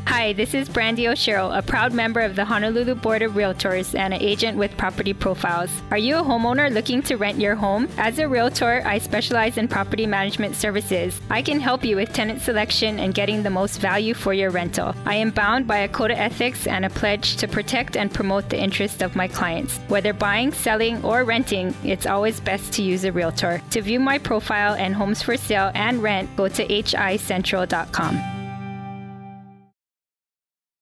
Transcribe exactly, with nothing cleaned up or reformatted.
Hi, this is Brandy Oshiro, a proud member of the Honolulu Board of Realtors and an agent with Property Profiles. Are you a homeowner looking to rent your home? As a realtor, I specialize in property management services. I can help you with tenant selection and getting the most value for your rental. I am bound by a code of ethics and a pledge to protect and promote the interests of my clients. Whether buying, selling, or renting, it's always best to use a realtor. To view my profile and homes for sale and rent, go to h i central dot com.